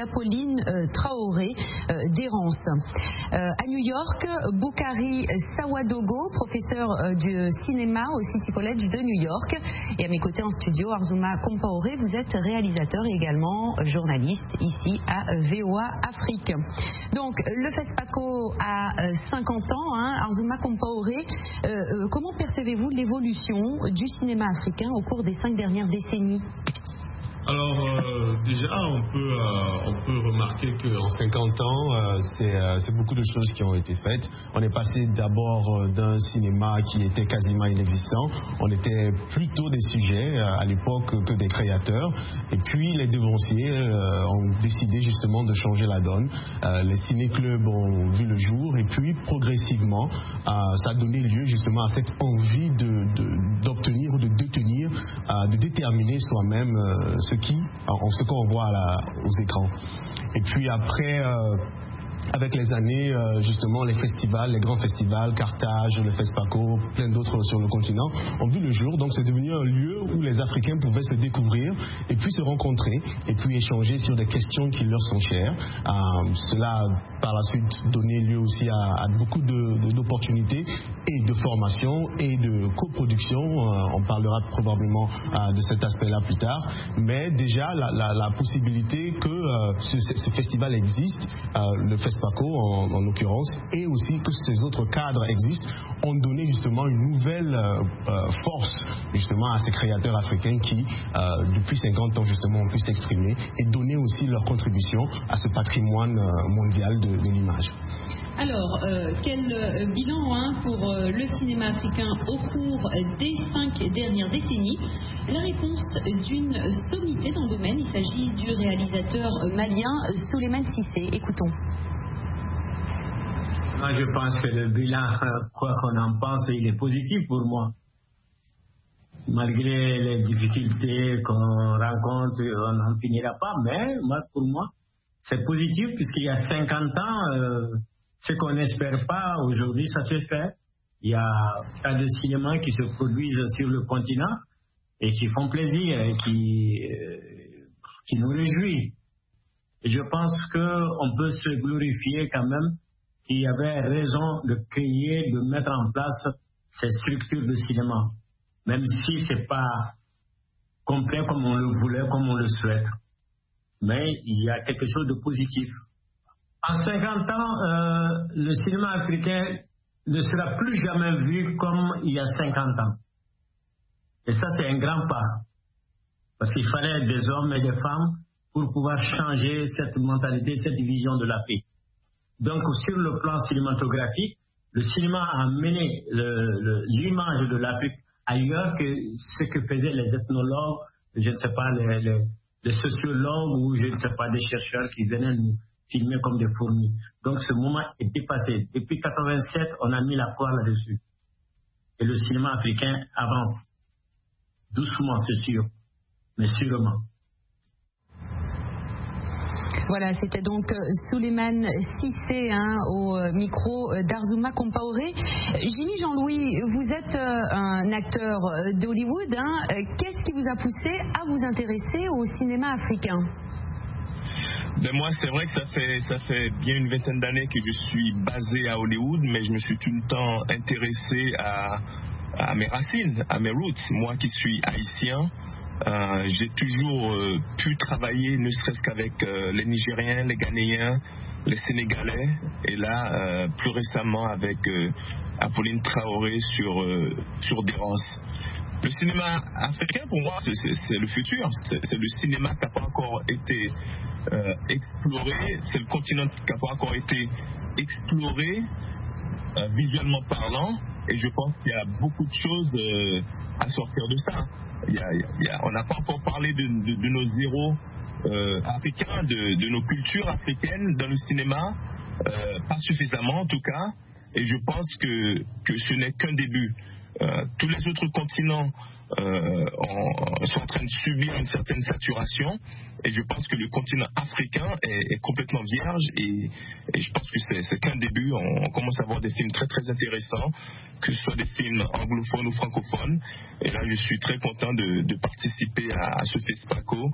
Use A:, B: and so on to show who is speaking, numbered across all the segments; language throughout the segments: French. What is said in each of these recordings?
A: d'Apolline Traoré d'Errance. À New York, Boukari Sawadogo, professeur de cinéma au City College de New York. Et à mes côtés en studio, Arzouma Compaoré, vous êtes réalisateur et également journaliste ici à VOA Afrique. Donc, le FESPACO a 50 ans, Arzouma Compaoré. Comment percevez-vous l'évolution du cinéma africain au cours des 5 dernières décennies?
B: Alors déjà on peut remarquer qu'en 50 ans c'est beaucoup de choses qui ont été faites. On est passé d'abord d'un cinéma qui était quasiment inexistant. On était plutôt des sujets à l'époque que des créateurs. Et puis les devanciers ont décidé justement de changer la donne. Les ciné-clubs ont vu le jour et puis progressivement ça a donné lieu justement à cette envie d'obtenir ou de détenir, de déterminer soi-même ce qu'on voit aux écrans. Et puis après, avec les années, justement, les festivals, les grands festivals, Carthage, le FESPACO, plein d'autres sur le continent, ont vu le jour. Donc c'est devenu un lieu où les Africains pouvaient se découvrir et puis se rencontrer et puis échanger sur des questions qui leur sont chères. Cela a par la suite donné lieu aussi à beaucoup d'opportunités et de formation et de coproduction. On parlera probablement de cet aspect-là plus tard. Mais déjà, la possibilité que ce festival existe, le FESPACO en l'occurrence, et aussi que ces autres cadres existent, ont donné justement une nouvelle force justement à ces créateurs africains qui, depuis 50 ans justement, ont pu s'exprimer et donner aussi leur contribution à ce patrimoine mondial de l'image.
A: Alors, quel bilan pour le cinéma africain au cours des 5 dernières décennies? La réponse d'une sommité dans le domaine, il s'agit du réalisateur malien Souleymane Cissé. Écoutons.
C: Moi, je pense que le bilan, quoi qu'on en pense, il est positif pour moi. Malgré les difficultés qu'on rencontre, on n'en finira pas, mais pour moi, c'est positif puisqu'il y a 50 ans, ce qu'on n'espère pas aujourd'hui, ça se fait. Il y a tas de cinémas qui se produisent sur le continent et qui font plaisir et qui nous réjouit. Et je pense qu'on peut se glorifier quand même qu'il y avait raison de créer, de mettre en place ces structures de cinéma, même si ce n'est pas complet comme on le voulait, comme on le souhaite. Mais il y a quelque chose de positif. En 50 ans, le cinéma africain ne sera plus jamais vu comme il y a 50 ans. Et ça, c'est un grand pas. Parce qu'il fallait des hommes et des femmes pour pouvoir changer cette mentalité, cette vision de l'Afrique. Donc, sur le plan cinématographique, le cinéma a amené l'image de l'Afrique ailleurs que ce que faisaient les ethnologues, je ne sais pas, les sociologues ou je ne sais pas, des chercheurs qui venaient nous filmer comme des fourmis. Donc ce moment est dépassé. Depuis 1987, on a mis la croix là-dessus. Et le cinéma africain avance. Doucement, c'est sûr, mais sûrement.
A: Voilà, c'était donc Souleymane Cissé au micro d'Arzouma Compaoré. Jimmy Jean-Louis, vous êtes un acteur d'Hollywood. Qu'est-ce qui vous a poussé à vous intéresser au cinéma africain?
D: Moi, c'est vrai que ça fait bien une vingtaine d'années que je suis basé à Hollywood, mais je me suis tout le temps intéressé à mes racines, à mes roots. Moi qui suis haïtien, j'ai toujours pu travailler, ne serait-ce qu'avec les Nigériens, les Ghanéens, les Sénégalais, et là, plus récemment avec Apolline Traoré sur Dérance. Le cinéma africain, pour moi, c'est le futur. C'est le cinéma qui n'a pas encore été exploré. C'est le continent qui n'a pas encore été exploré, visuellement parlant. Et je pense qu'il y a beaucoup de choses à sortir de ça. On n'a pas encore parlé de nos héros africains, de nos cultures africaines dans le cinéma, pas suffisamment en tout cas. Et je pense que ce n'est qu'un début. Tous les autres continents sont en train de subir une certaine saturation, et je pense que le continent africain est complètement vierge, et je pense que c'est qu'un début. On commence à voir des films très très intéressants, que ce soit des films anglophones ou francophones, et là je suis très content de participer à ce FESPACO,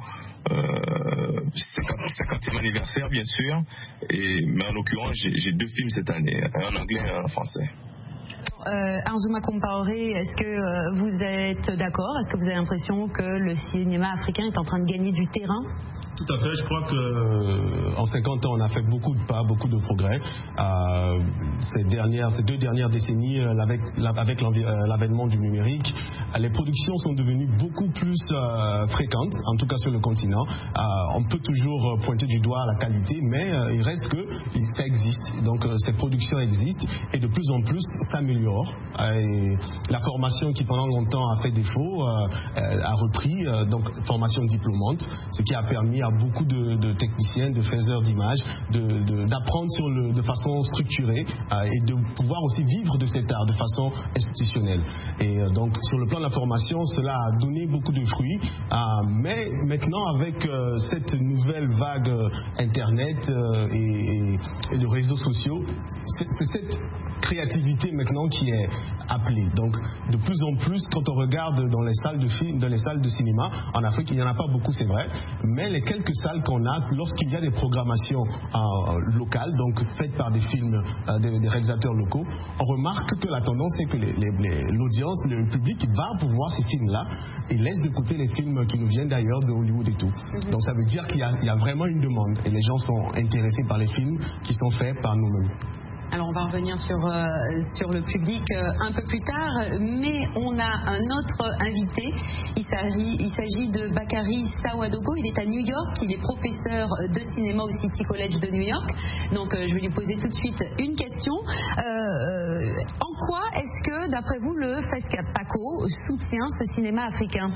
D: 50e anniversaire bien sûr, mais en l'occurrence j'ai 2 films cette année, un en anglais et un en français.
A: Anzouma Compaoré, est-ce que vous êtes d'accord? Est-ce que vous avez l'impression que le cinéma africain est en train de gagner du terrain?
B: Tout à fait, je crois qu'en 50 ans, on a fait beaucoup de pas, beaucoup de progrès. Ces 2 dernières décennies, avec l'avènement du numérique, les productions sont devenues beaucoup plus fréquentes, en tout cas sur le continent. On peut toujours pointer du doigt la qualité, mais il reste que ça existe. Donc ces productions existent et de plus en plus s'améliorent. La formation qui pendant longtemps a fait défaut a repris, donc formation diplômante, ce qui a permis à beaucoup de techniciens, de faiseurs d'images, d'apprendre de façon structurée et de pouvoir aussi vivre de cet art de façon institutionnelle. Et donc sur le plan de la formation, cela a donné beaucoup de fruits, mais maintenant avec cette nouvelle vague Internet et de réseaux sociaux, c'est cette créativité maintenant qui est appelée. Donc de plus en plus, quand on regarde dans les salles de films, dans les salles de cinéma, en Afrique il n'y en a pas beaucoup, c'est vrai, mais les quelques salles qu'on a, lorsqu'il y a des programmations locales, donc faites par des films, des réalisateurs locaux, on remarque que la tendance est que l'audience, le public va pour voir ces films-là et laisse de côté les films qui nous viennent d'ailleurs, de Hollywood et tout. Donc ça veut dire qu'il y a vraiment une demande et les gens sont intéressés par les films qui sont faits par nous-mêmes.
A: Alors on va revenir sur le public un peu plus tard, mais on a un autre invité. Il s'agit de Bakary Sawadogo. Il est à New York, il est professeur de cinéma au City College de New York. Donc je vais lui poser tout de suite une question. En quoi est-ce que, d'après vous, le FESPACO soutient ce cinéma africain?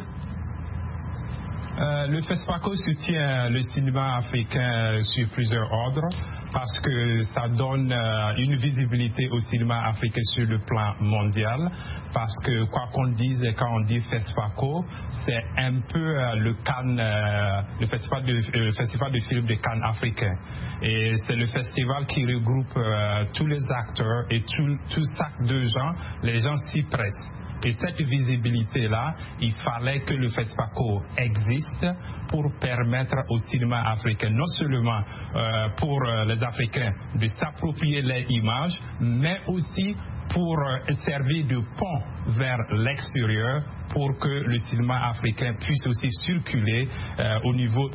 E: Le FESPACO soutient le cinéma africain sur plusieurs ordres parce que ça donne une visibilité au cinéma africain sur le plan mondial, parce que quoi qu'on dise quand on dit FESPACO, c'est un peu le Cannes, le festival de films de Cannes africain, et c'est le festival qui regroupe tous les acteurs et tout sac de gens, les gens s'y pressent. Et cette visibilité-là, il fallait que le FESPACO existe pour permettre au cinéma africain, non seulement pour les Africains de s'approprier les images, mais aussi pour servir de pont vers l'extérieur pour que le cinéma africain puisse aussi circuler au niveau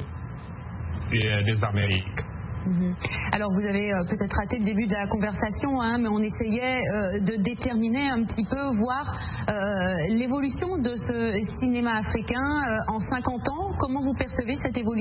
E: des Amériques.
A: Alors vous avez peut-être raté le début de la conversation, mais on essayait de déterminer un petit peu, voir l'évolution de ce cinéma africain en 50 ans. Comment vous percevez cette évolution ?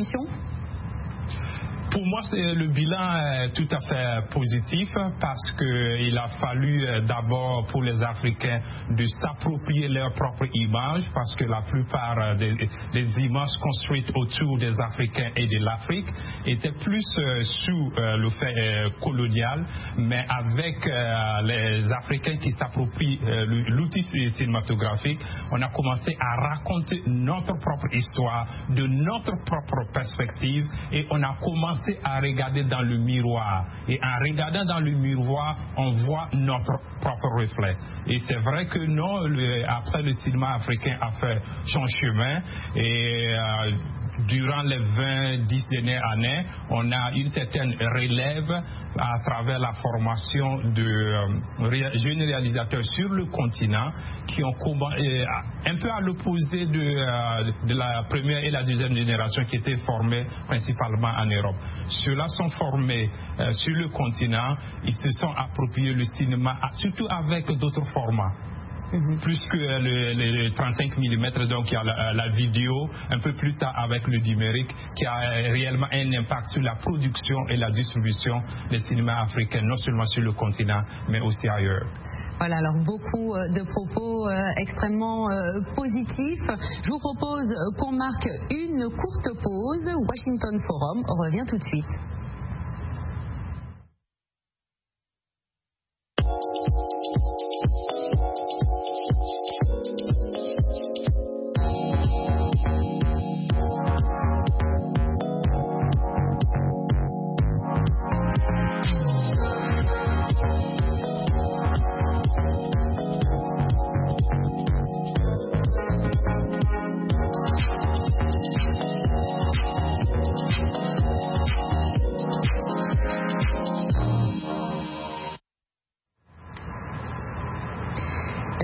E: Pour moi, le bilan est tout à fait positif parce qu'il a fallu d'abord pour les Africains de s'approprier leur propre image, parce que la plupart des images construites autour des Africains et de l'Afrique étaient plus sous le fait colonial, mais avec les Africains qui s'approprient l'outil cinématographique, on a commencé à raconter notre propre histoire, de notre propre perspective, et on a commencé à regarder dans le miroir, et en regardant dans le miroir on voit notre propre reflet. Et c'est vrai que non, après le cinéma africain a fait son chemin, et durant les 10 dernières années, on a une certaine relève à travers la formation de jeunes réalisateurs sur le continent qui ont un peu à l'opposé de la première et la deuxième génération qui étaient formés principalement en Europe. Ceux-là sont formés sur le continent, ils se sont appropriés le cinéma, surtout avec d'autres formats. Plus que le 35 mm, donc il y a la vidéo, un peu plus tard avec le numérique, qui a réellement un impact sur la production et la distribution des cinémas africains, non seulement sur le continent, mais aussi ailleurs.
A: Voilà, alors beaucoup de propos extrêmement positifs. Je vous propose qu'on marque une courte pause. Washington Forum revient tout de suite.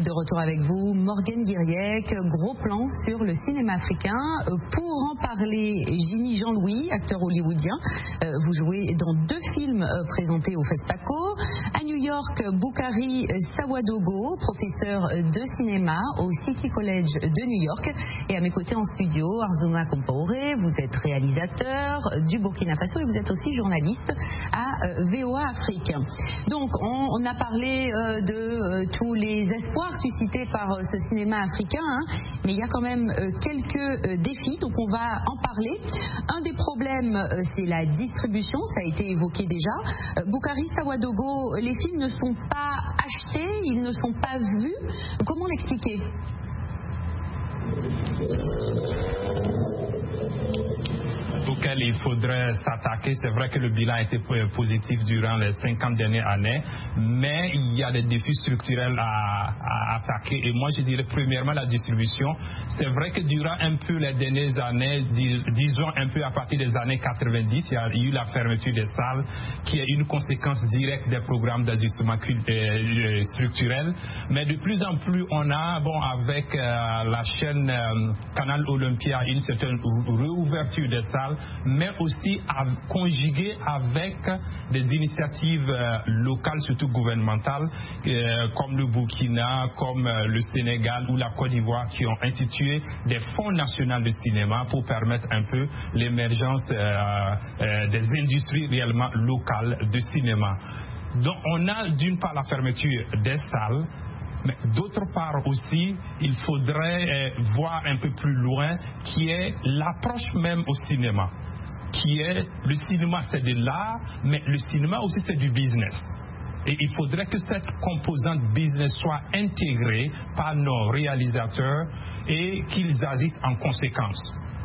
A: De retour avec vous, Morgane Guiriec, gros plan sur le cinéma africain. Pour en parler, Jimmy Jean-Louis, acteur hollywoodien. Vous jouez dans 2 films présentés au FESPACO. À New York, Boukari Sawadogo, professeur de cinéma au City College de New York. Et à mes côtés en studio, Arzouma Compaoré, vous êtes réalisateur du Burkina Faso et vous êtes aussi journaliste à VOA Afrique. Donc, on a parlé de tous les espoirs suscités par ce cinéma africain, mais il y a quand même quelques défis, donc on va en parler. Un des problèmes, c'est la distribution, ça a été évoqué déjà. Boukari Sawadogo, les films ne sont pas achetés, ils ne sont pas vus. Comment l'expliquer ?
E: Auquel il faudrait s'attaquer. C'est vrai que le bilan a été positif durant les 50 dernières années, mais il y a des défis structurels à attaquer. Et moi, je dirais premièrement la distribution. C'est vrai que durant un peu les dernières années, disons un peu à partir des années 90, il y a eu la fermeture des salles qui est une conséquence directe des programmes d'ajustement structurel. Mais de plus en plus, on a, avec la chaîne Canal Olympia, une certaine réouverture des salles, mais aussi conjugué avec des initiatives locales, surtout gouvernementales, comme le Burkina, comme le Sénégal ou la Côte d'Ivoire, qui ont institué des fonds nationaux de cinéma pour permettre un peu l'émergence des industries réellement locales de cinéma. Donc on a d'une part la fermeture des salles, mais d'autre part aussi, il faudrait voir un peu plus loin qui est l'approche même au cinéma. Qui est, le cinéma c'est de l'art, mais le cinéma aussi c'est du business. Et il faudrait que cette composante business soit intégrée par nos réalisateurs et qu'ils agissent en conséquence.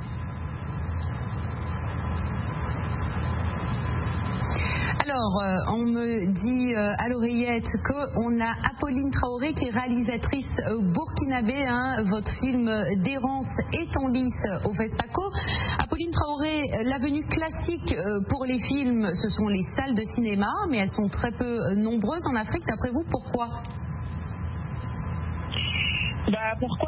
A: Alors, on me dit à l'oreillette qu'on a Apolline Traoré qui est réalisatrice burkinabé. Votre film d'errance est en lice au FESPACO. Apolline Traoré, l'avenue classique pour les films, ce sont les salles de cinéma, mais elles sont très peu nombreuses en Afrique. D'après vous, pourquoi ?
F: Pourquoi ?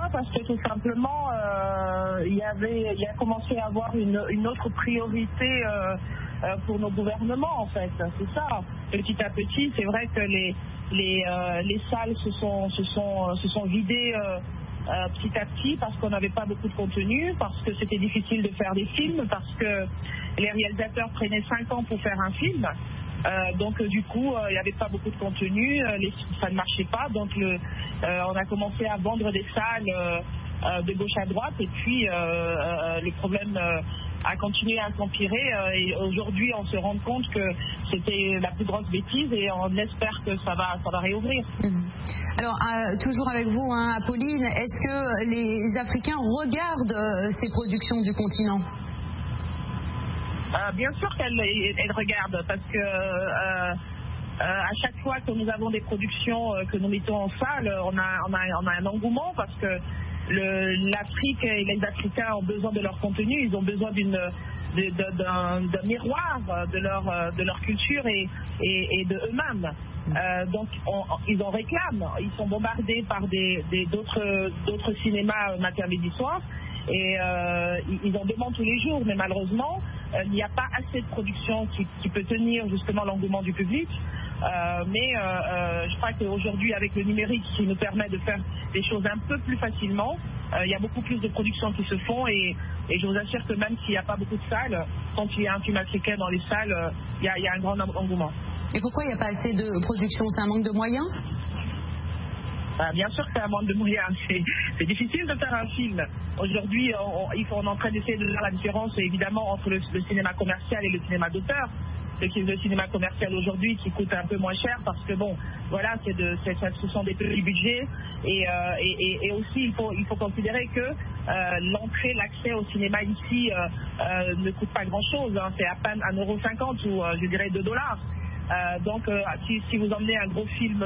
F: Parce que tout simplement, il a commencé à avoir une autre priorité pour nos gouvernements, en fait. C'est ça. Petit à petit, c'est vrai que les salles se sont vidées petit à petit parce qu'on n'avait pas beaucoup de contenu, parce que c'était difficile de faire des films, parce que les réalisateurs prenaient 5 ans pour faire un film. Donc du coup, il n'y avait pas beaucoup de contenu, ça ne marchait pas. Donc on a commencé à vendre des salles de gauche à droite, et puis le problème a continué à s'empirer. Et aujourd'hui, on se rend compte que c'était la plus grosse bêtise, et on espère que ça va réouvrir.
A: Alors, toujours avec vous, Apolline, est-ce que les Africains regardent ces productions du continent ?
F: Bien sûr qu'elle regarde, parce que à chaque fois que nous avons des productions que nous mettons en salle, on a un engouement, parce que l'Afrique et les Africains ont besoin de leur contenu, ils ont besoin d'un miroir de leur culture et de eux-mêmes. Donc ils en réclament, ils sont bombardés par d'autres cinémas matin, midi, soir. Et ils en demandent tous les jours, mais malheureusement, il n'y a pas assez de production qui peut tenir justement l'engouement du public. Mais je crois qu'aujourd'hui, avec le numérique qui nous permet de faire des choses un peu plus facilement, il y a beaucoup plus de productions qui se font, et je vous assure que même s'il n'y a pas beaucoup de salles, quand il y a un film africain dans les salles, il y a un grand engouement.
A: Et pourquoi il n'y a pas assez de production ? C'est un manque de moyens ?
F: Bien sûr que c'est un manque de moyens. C'est difficile de faire un film. Aujourd'hui, on est en train d'essayer de faire la différence, évidemment, entre le cinéma commercial et le cinéma d'auteur. Le cinéma commercial aujourd'hui qui coûte un peu moins cher, parce que ce sont des petits budgets, et aussi il faut considérer que l'accès au cinéma ici ne coûte pas grand chose, c'est à peine 1,50 € ou je dirais $2. Donc si vous emmenez un gros film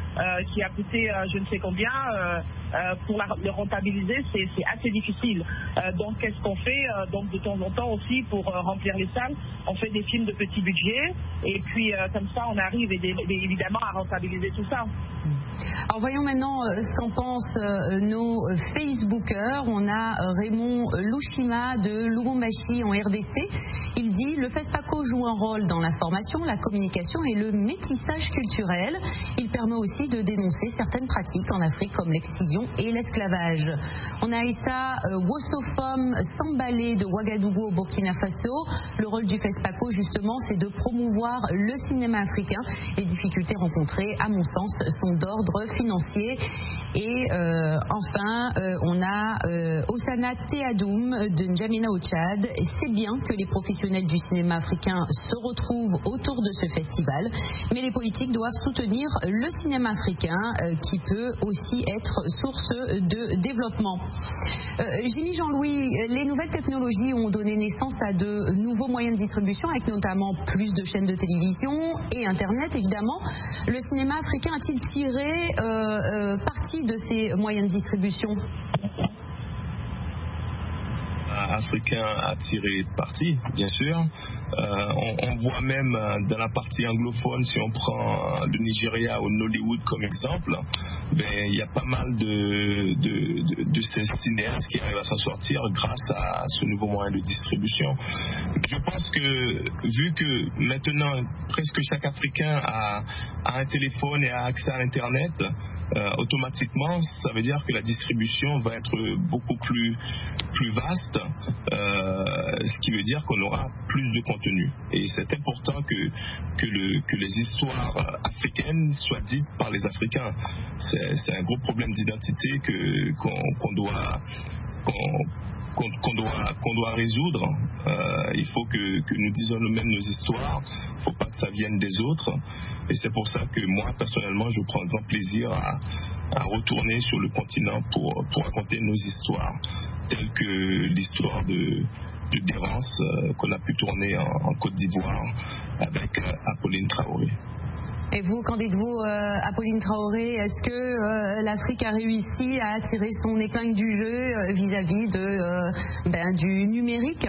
F: qui a coûté je ne sais combien, pour le rentabiliser, c'est assez difficile. Donc qu'est-ce qu'on fait? Donc de temps en temps aussi, pour remplir les salles, on fait des films de petit budget, et puis comme ça on arrive évidemment à rentabiliser tout ça.
A: Alors voyons maintenant ce qu'en pensent nos Facebookers. On a Raymond Louchima de Lubumbashi en RDC. Il dit: le FESPACO joue un rôle dans l'information, la communication et le métissage culturel. Il permet aussi de dénoncer certaines pratiques en Afrique comme l'excision et l'esclavage. On a Issa Wossofom Sambalé de Ouagadougou au Burkina Faso. Le rôle du FESPACO justement, c'est de promouvoir le cinéma africain. Les difficultés rencontrées, à mon sens, sont d'ordre financier. Et enfin, on a Osana Teadoum de N'Djamena au Tchad. C'est bien que les professionnels du cinéma africain se retrouvent autour de ce festival, mais les politiques doivent soutenir le cinéma africain qui peut aussi être source de développement. Jimmy Jean-Louis, les nouvelles technologies ont donné naissance à de nouveaux moyens de distribution, avec notamment plus de chaînes de télévision et Internet évidemment. Le cinéma africain a-t-il tiré parti de ces moyens de distribution?
D: Africain a tiré parti, bien sûr. On voit même dans la partie anglophone, si on prend le Nigeria ou Nollywood comme exemple, il y a pas mal de ces cinéastes qui arrivent à s'en sortir grâce à ce nouveau moyen de distribution. Je pense que, vu que maintenant presque chaque Africain a un téléphone et a accès à Internet, automatiquement, ça veut dire que la distribution va être beaucoup plus vaste, ce qui veut dire qu'on aura plus de contenu. Et c'est important que les histoires africaines soient dites par les Africains. C'est un gros problème d'identité qu'on doit résoudre. Il faut que nous disons nous-mêmes nos histoires. Il ne faut pas que ça vienne des autres. Et c'est pour ça que moi, personnellement, je prends grand plaisir à retourner sur le continent pour raconter nos histoires, telles que l'histoire de Dérance qu'on a pu tourner en Côte d'Ivoire avec Apolline Traoré.
A: Et vous, qu'en dites-vous, Apolline Traoré? Est-ce que l'Afrique a réussi à tirer son épingle du jeu vis-à-vis du numérique?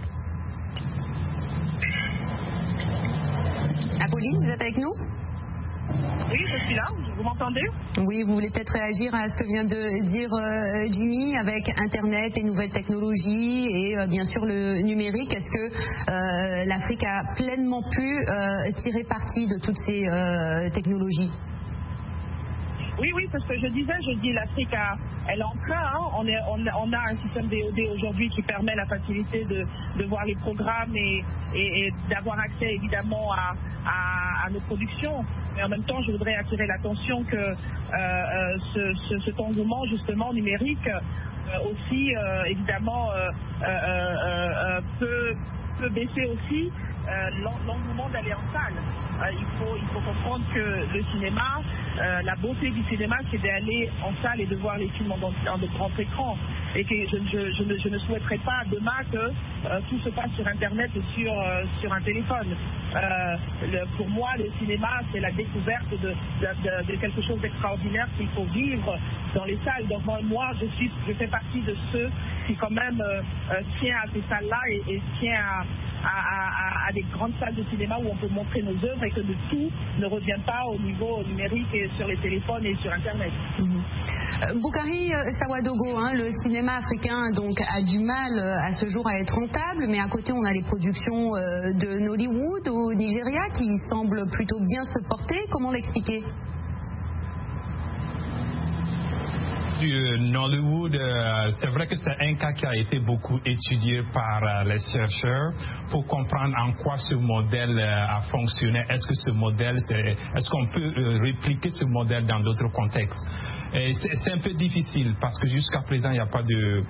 A: Apolline, vous êtes avec nous?
F: Oui, je suis là. Vous m'entendez?
A: Oui, vous voulez peut-être réagir à ce que vient de dire Jimmy avec Internet et nouvelles technologies et bien sûr le numérique. Est-ce que l'Afrique a pleinement pu tirer parti de toutes ces technologies?
F: Oui, parce que je dis l'Afrique elle est en train, on a un système VOD aujourd'hui qui permet la facilité de voir les programmes et d'avoir accès évidemment à nos productions. Mais en même temps, je voudrais attirer l'attention que cet engouement justement numérique aussi évidemment peut baisser aussi l'engouement d'aller en salle. Il faut comprendre que le cinéma, la beauté du cinéma, c'est d'aller en salle et de voir les films en grand écran. Et que je ne souhaiterais pas demain que tout se passe sur Internet et sur un téléphone. Pour moi, le cinéma, c'est la découverte de quelque chose d'extraordinaire qu'il faut vivre dans les salles. Donc moi, je fais partie de ceux qui quand même tient à ces salles-là et tient à des grandes salles de cinéma où on peut montrer nos œuvres et que tout ne revient pas au niveau numérique et sur les téléphones et sur Internet.
A: Boukari Sawadogo, le cinéma africain donc a du mal à ce jour à être rentable, mais à côté on a les productions de Nollywood au Nigeria qui semblent plutôt bien se porter. Comment l'expliquer?
E: Du Nollywood, c'est vrai que c'est un cas qui a été beaucoup étudié par les chercheurs pour comprendre en quoi ce modèle a fonctionné. Est-ce qu'on peut répliquer ce modèle dans d'autres contextes? Et c'est un peu difficile parce que jusqu'à présent il n'y a pas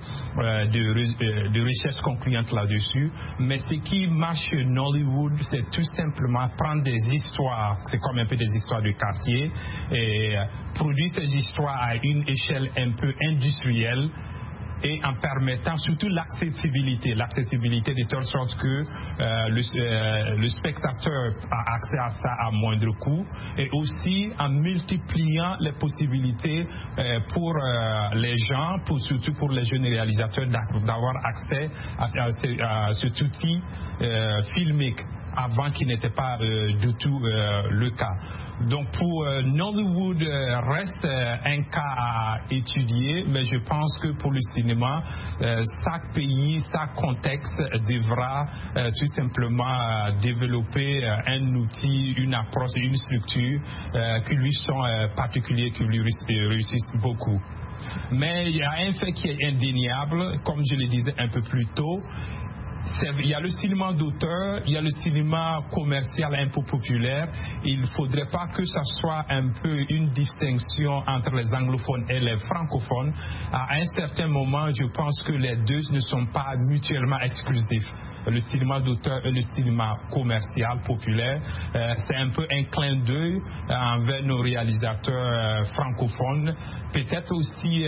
E: de recherche concluante là-dessus. Mais ce qui marche chez Nollywood, c'est tout simplement prendre des histoires, c'est comme un peu des histoires de quartier, et produire ces histoires à une échelle un peu industrielle et en permettant surtout l'accessibilité de telle sorte que le spectateur a accès à ça à moindre coût, et aussi en multipliant les possibilités pour les gens, surtout pour les jeunes réalisateurs, d'avoir accès à cet outil filmique avant qui n'était pas du tout le cas. Donc pour Nollywood reste un cas à étudier, mais je pense que pour le cinéma, chaque pays, chaque contexte devra tout simplement développer un outil, une approche, une structure qui lui sont particuliers, qui lui réussissent beaucoup. Mais il y a un fait qui est indéniable, comme je le disais un peu plus tôt. Il y a le cinéma d'auteur, il y a le cinéma commercial un peu populaire. Il ne faudrait pas que ça soit un peu une distinction entre les anglophones et les francophones. À un certain moment, je pense que les deux ne sont pas mutuellement exclusifs. Le cinéma d'auteur et le cinéma commercial populaire, c'est un peu un clin d'œil envers nos réalisateurs francophones. Peut-être aussi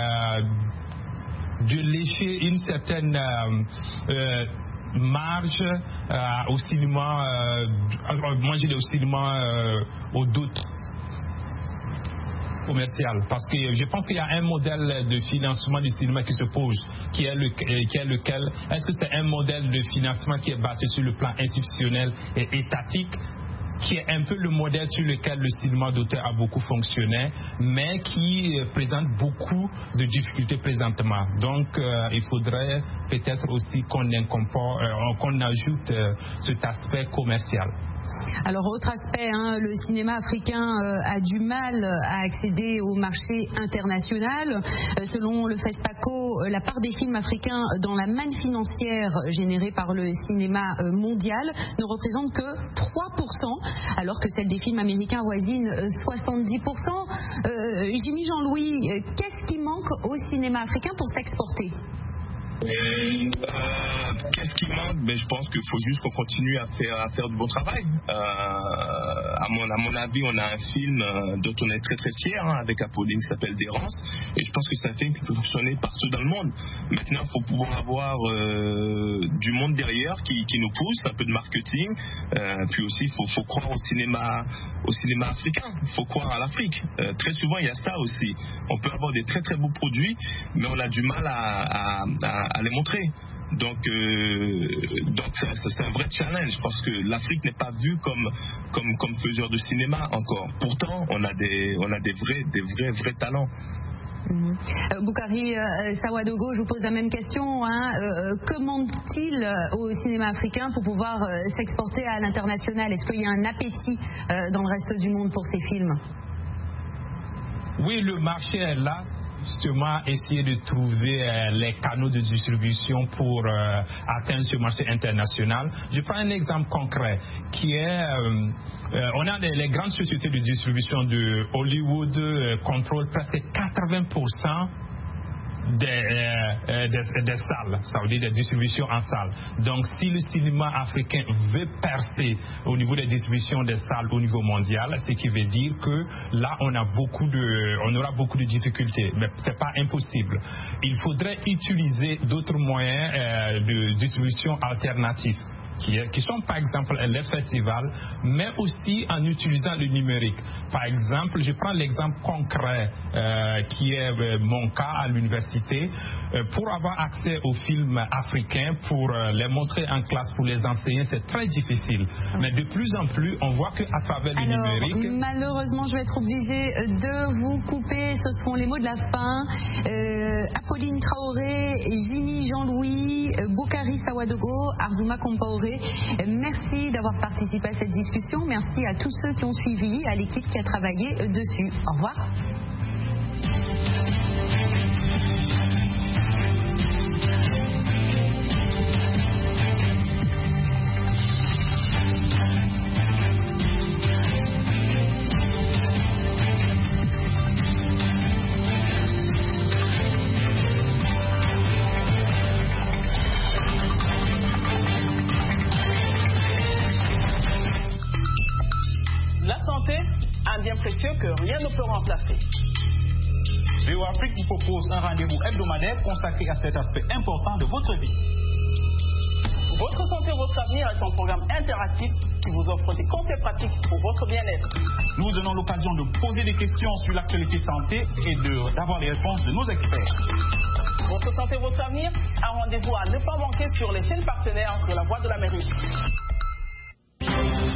E: de lécher une certaine marge au cinéma, moi je dis au cinéma au doute commercial, parce que je pense qu'il y a un modèle de financement du cinéma qui se pose, qui est lequel. Est-ce que c'est un modèle de financement qui est basé sur le plan institutionnel et étatique, qui est un peu le modèle sur lequel le cinéma d'auteur a beaucoup fonctionné, mais qui présente beaucoup de difficultés présentement. Donc, il faudrait peut-être aussi qu'on ajoute cet aspect commercial.
A: Alors, autre aspect, le cinéma africain a du mal à accéder au marché international. Selon le FESPACO, la part des films africains dans la manne financière générée par le cinéma mondial ne représente que 3%, alors que celle des films américains avoisine 70%. Jimmy Jean-Louis, qu'est-ce qui manque au cinéma africain pour s'exporter ?
D: Qu'est-ce qui manque? Je pense qu'il faut juste qu'on continue à faire du bon travail. À mon avis, on a un film dont on est très très fier, avec Apolline, qui s'appelle D'Errance, et je pense que c'est un film qui peut fonctionner partout dans le monde. Maintenant, il faut pouvoir avoir du monde derrière qui nous pousse, un peu de marketing, puis aussi il faut croire au cinéma africain, il faut croire à l'Afrique. Très souvent, il y a ça aussi. On peut avoir des très très beaux produits, mais on a du mal à les montrer. Donc c'est un vrai challenge, parce que l'Afrique n'est pas vue comme faiseur de cinéma encore. Pourtant, on a des vrais talents.
A: Boukari Sawadogo, je vous pose la même question. Que manque-t-il au cinéma africain pour pouvoir s'exporter à l'international? Est-ce qu'il y a un appétit dans le reste du monde pour ces films?
E: Oui, le marché est là. Justement, essayer de trouver les canaux de distribution pour atteindre ce marché international. Je prends un exemple concret qui est, on a les grandes sociétés de distribution de Hollywood contrôlent presque 80% des salles, ça veut dire des distributions en salle. Donc si le cinéma africain veut percer au niveau des distributions des salles au niveau mondial, ce qui veut dire que là on aura beaucoup de difficultés, mais c'est pas impossible. Il faudrait utiliser d'autres moyens de distribution alternatifs, qui sont par exemple les festivals, mais aussi en utilisant le numérique. Par exemple, je prends l'exemple concret qui est mon cas à l'université. Pour avoir accès aux films africains, pour les montrer en classe, pour les enseigner, c'est très difficile. Mais de plus en plus, on voit qu'à travers le numérique...
A: Malheureusement, je vais être obligée de vous couper. Ce seront les mots de la fin. Apolline Traoré, Jimmy Jean-Louis, Boukari Sawadogo, Arzouma Compaoré, merci d'avoir participé à cette discussion. Merci à tous ceux qui ont suivi, à l'équipe qui a travaillé dessus. Au revoir.
G: Un bien précieux que rien ne peut remplacer. VO Afrique vous propose un rendez-vous hebdomadaire consacré à cet aspect important de votre vie.
H: Votre santé, votre avenir est un programme interactif qui vous offre des conseils pratiques pour votre bien-être.
G: Nous vous donnons l'occasion de poser des questions sur l'actualité santé et d'avoir les réponses de nos experts.
H: Votre santé, votre avenir, un rendez-vous à ne pas manquer sur les chaînes partenaires de La Voix de l'Amérique.